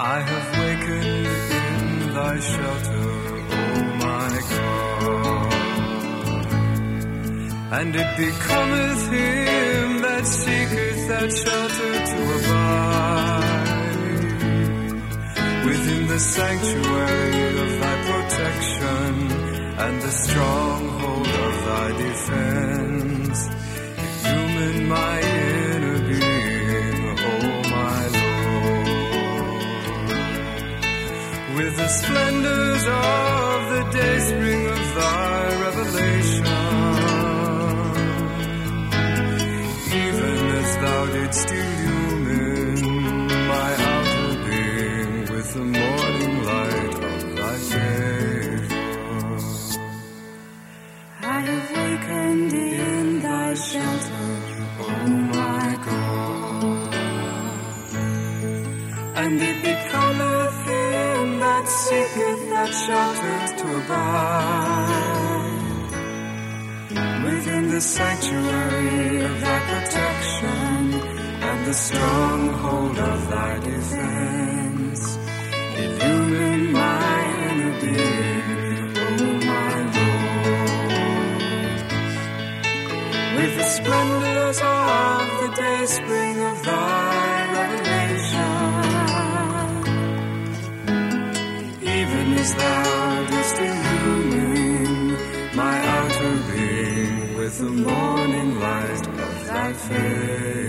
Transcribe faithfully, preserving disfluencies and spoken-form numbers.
I have wakened in thy shelter, O my God. And it becometh him that seeketh that shelter to abide within the sanctuary of thy protection and the stronghold of thy defense. Illumine my inner being, O my Lord, with the splendors of the dayspring of thy revelation. Even as thou didst illumine my outer being with the morning light of thy favor. I have wakened in thy shelter, O my God. And it becometh him that seeketh that shelter to abide within the sanctuary of thy protection and the stronghold of thy defense. Illumine my inner being, O my Lord, with the splendors of the dayspring of thy revelation. Even as thou didst illumine my outer being with the morning light of thy face.